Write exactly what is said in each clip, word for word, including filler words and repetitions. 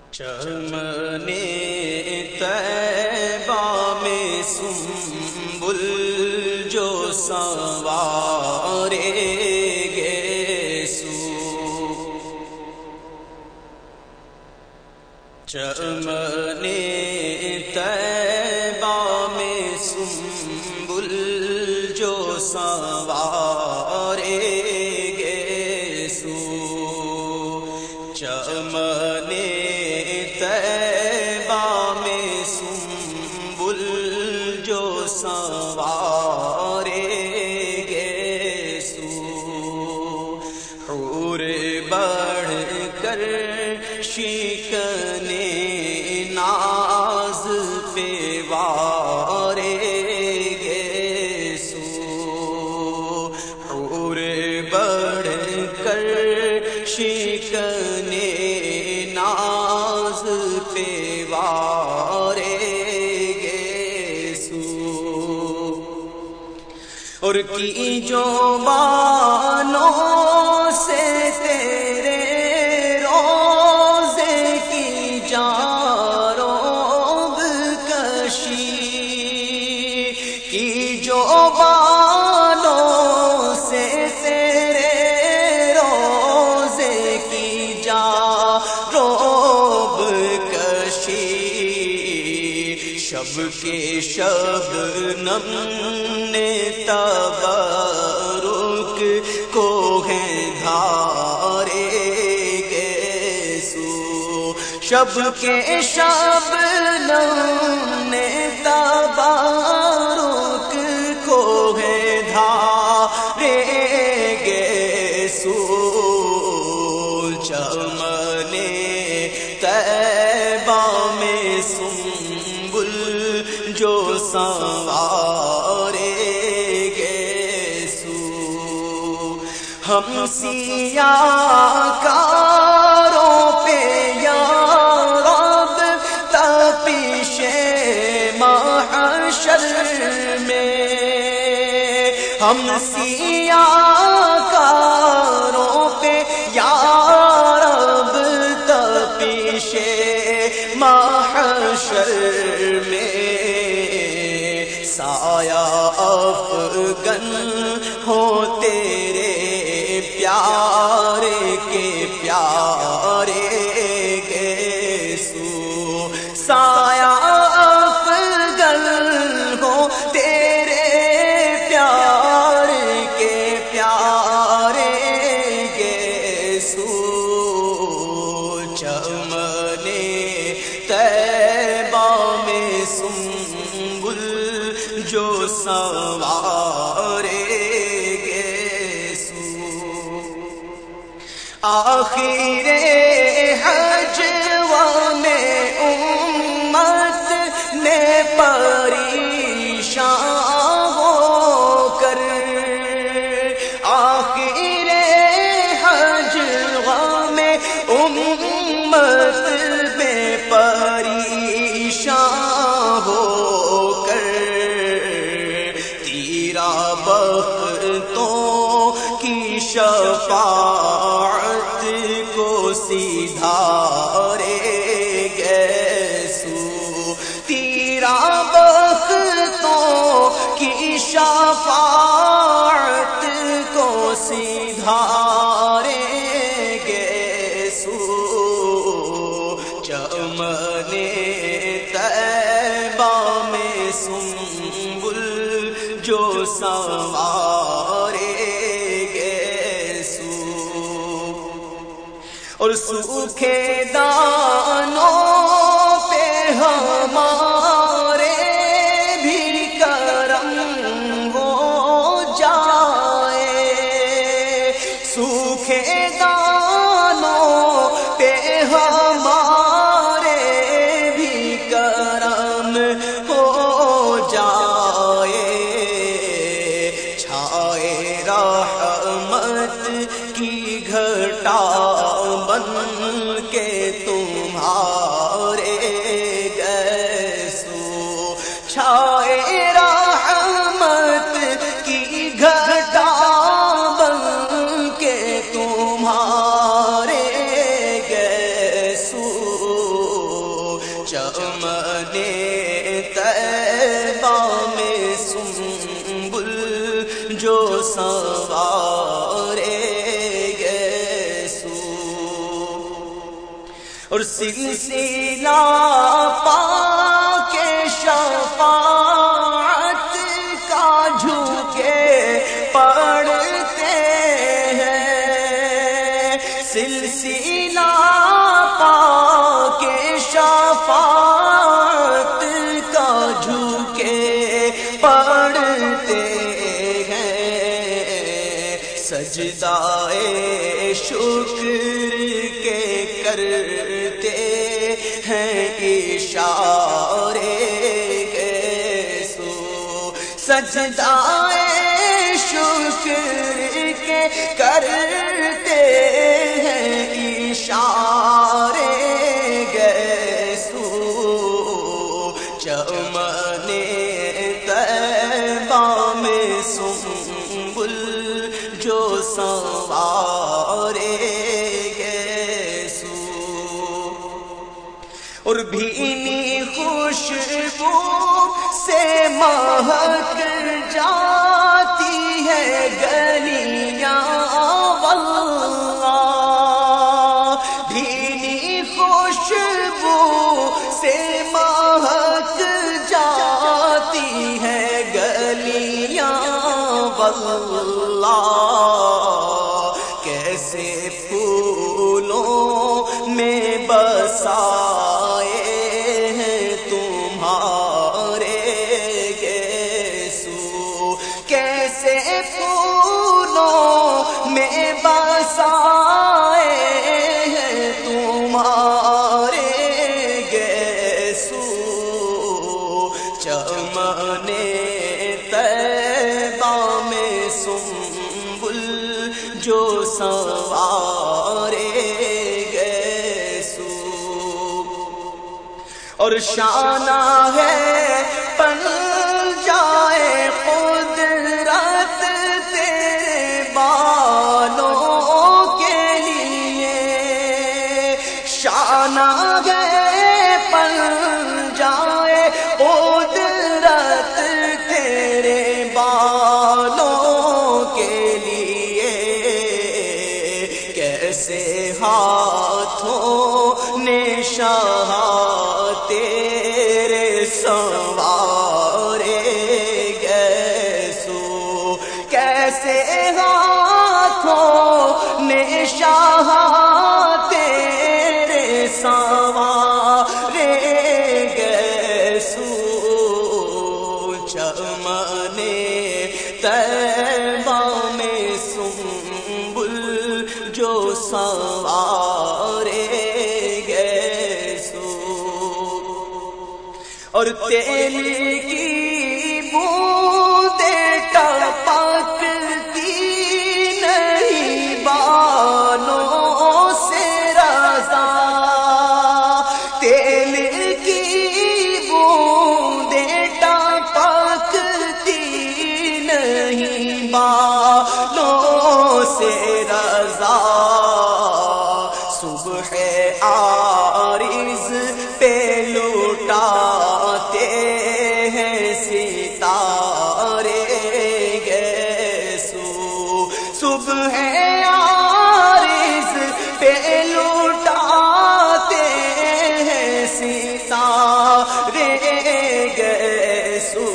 چمن طیبہ میں سنبل جو سنوارے گے سو، چمن طیبہ میں سنبل جو سنوارے گے سو، چمن طیبہ میں سنبل جو سنوارے گے سو، حور بڑھ کر شکن ناز پہ وارے گے سو، حور بڑھ کر شکن ناز پہ وارے گے سو، اور کی جو بانوں سے تیرے روزے کی جاروب کشی، کی جو بانوں سے تیرے روزے کی جاروب کشی، شب کے شبنم نے تبرک کو ہے دھارے گے سو، شب کے شبنم نے تبرک کو ہے دھارے گے سو، چمن طیبہ میں سنبل جو سنوارے گے سو، ہم سیاہ کاروں پہ یا رب تپش محشر میں، ہم سیاہ کاروں پہ یا رب تپش محشر میں، سایہ افغن ہو تیرے پیارے کے پیارے گے سو، سایہ افغن ہو تیرے پیارے کے پیارے گے سو، چمن طیبہ میں سنبل جو سنوارے گے سو، آخر حج میں امت نے پریشان ہو کر، آخر حج میں امت میں پریشان ہو کر، تیرا بختوں کی شفاعت کو سدھارے گے سو، تیرا بختوں کی شفاعت کو سدھارے گے سو، چمن طیبہ میں سنبل جو سنوارے گے سو، اور سوکھے دانوں پہ ہمارے بھی کرم ہو جائے، سوکھے دانوں پہ ہمارے بھی کرم ہو جائے، چھائے رحمت کی گھٹا بن کے تمہارے چمن طیبہ میں سنبل جو سنوارے گیسو، اور سلسلہ پاک شفاعت کا جھکے پڑھتے ہیں، سلسلہ پاک شفاعت کا جھکے پڑھتے ہیں، سجدائے شکر کے کرتے ہیں اشارے گیسو، سجدائے شکر کے کرتے ہیں اشارے گیسو، چمن طیبہ میں سنبل جو سنوارے گیسو، اور بھینی خوشبو سے مہک جاتی ہے گلیاں واللہ، بھینی خوشبو سے مہک جاتی ہے گلیاں واللہ، کیسے پھولوں میں بسائے ہیں تمہارے گیسو، کیسے پھولوں میں بسائے ہیں تمہارے گیسو، چمن طیبہ میں سنبل جو سنوارے گیسو، اور شانہ ہے پن جائے قدرت تیرے بالوں کے لیے، شانہ ہے پن جائے قدرت تیرے بالوں کے لیے، کیسے ہاتھوں نے شاہ تیرے سنوارے گیسو، کیسے ہاتھوں نے شاہ تیرے سنوارے گیسو، چمن طیبہ میں سنبل جو سنوارے گیسو، اور تیل کی بوندیں ٹپکتی نہیں بالوں سے رضا، تیل کی بوندیں ٹپکتی نہیں بالوں سے رضا، صبح عارض پہ لوٹاتے ہیں ستارے گیسو، صبح عارض پہ لوٹاتے ہیں ستارے گیسو،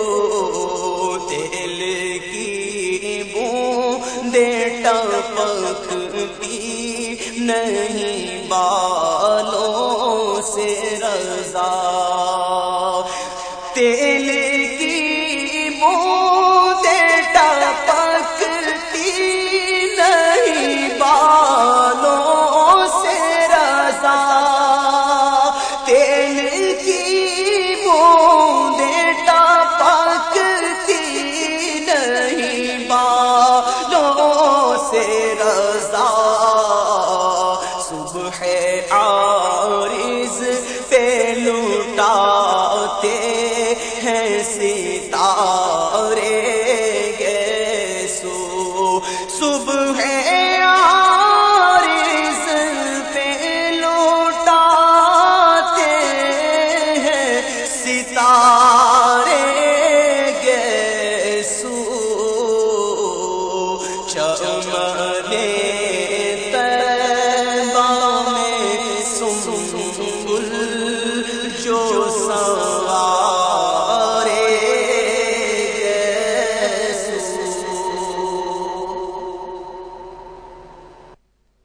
تیل کی بوندیں ٹپکتی نہیں بالوں سے رضا، تیل کی بوندیں ٹپکتی نہیں بالوں سے رضا، تیل کی بوندیں ٹپکتی نہیں بالوں سے رضا، صبح عارض پہ لوٹاتے ہیں سی